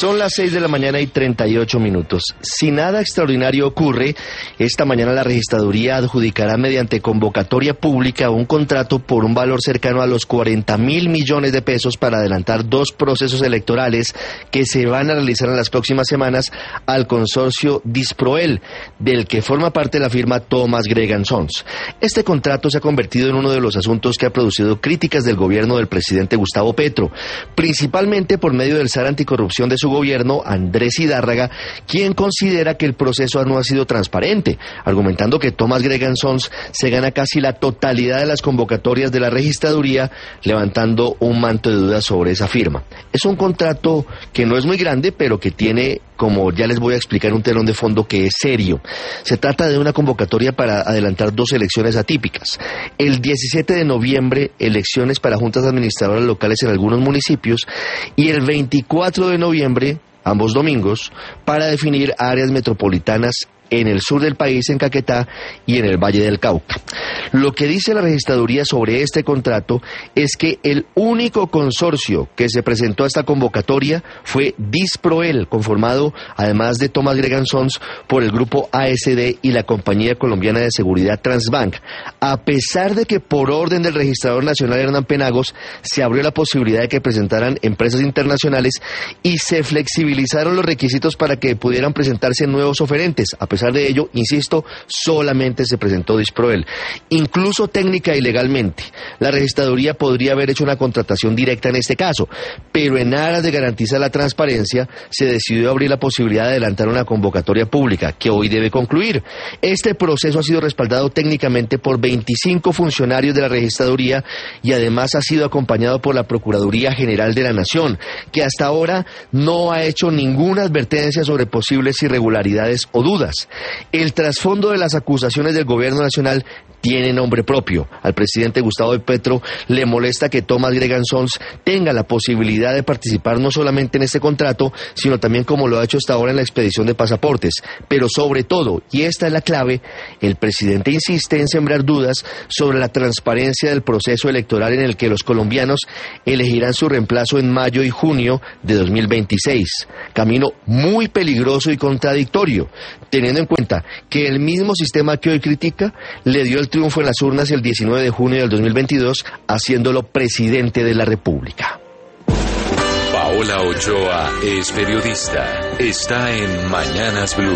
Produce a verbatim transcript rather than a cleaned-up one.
Son las seis de la mañana y treinta y ocho minutos. Si nada extraordinario ocurre, esta mañana la registraduría adjudicará mediante convocatoria pública un contrato por un valor cercano a los cuarenta mil millones de pesos para adelantar dos procesos electorales que se van a realizar en las próximas semanas al consorcio Disproel, del que forma parte la firma Thomas Gregg Sons. Este contrato se ha convertido en uno de los asuntos que ha producido críticas del gobierno del presidente Gustavo Petro, principalmente por medio del S A R anticorrupción de su gobierno, Andrés Hidárraga, quien considera que el proceso no ha sido transparente, argumentando que Thomas Gregg Sons se gana casi la totalidad de las convocatorias de la registraduría, levantando un manto de dudas sobre esa firma. Es un contrato que no es muy grande, pero que tiene, como ya les voy a explicar, un telón de fondo que es serio. Se trata de una convocatoria para adelantar dos elecciones atípicas. El diecisiete de noviembre, elecciones para juntas administradoras locales en algunos municipios, y el veinticuatro de noviembre, ambos domingos, para definir áreas metropolitanas en el sur del país, en Caquetá, y en el Valle del Cauca. Lo que dice la registraduría sobre este contrato es que el único consorcio que se presentó a esta convocatoria fue Disproel, conformado, además de Thomas Gregg Sons, por el grupo A S D y la Compañía Colombiana de Seguridad Transbank. A pesar de que por orden del registrador nacional Hernán Penagos se abrió la posibilidad de que presentaran empresas internacionales y se flexibilizaron los requisitos para que pudieran presentarse nuevos oferentes. A pesar de ello, insisto, solamente se presentó Disproel. Incluso técnica y legalmente, la registraduría podría haber hecho una contratación directa en este caso, pero en aras de garantizar la transparencia, se decidió abrir la posibilidad de adelantar una convocatoria pública, que hoy debe concluir. Este proceso ha sido respaldado técnicamente por veinticinco funcionarios de la registraduría y además ha sido acompañado por la Procuraduría General de la Nación, que hasta ahora no ha hecho ninguna advertencia sobre posibles irregularidades o dudas. El trasfondo de las acusaciones del gobierno nacional tiene nombre propio. Al presidente Gustavo Petro le molesta que Thomas Gregg Sons tenga la posibilidad de participar no solamente en este contrato, sino también como lo ha hecho hasta ahora en la expedición de pasaportes. Pero sobre todo, y esta es la clave, el presidente insiste en sembrar dudas sobre la transparencia del proceso electoral en el que los colombianos elegirán su reemplazo en mayo y junio de dos mil veintiséis. Camino muy peligroso y contradictorio, teniendo en cuenta que el mismo sistema que hoy critica le dio el triunfo en las urnas el diecinueve de junio del dos mil veintidós, haciéndolo presidente de la República. Paola Ochoa es periodista. Está en Mañanas Blue.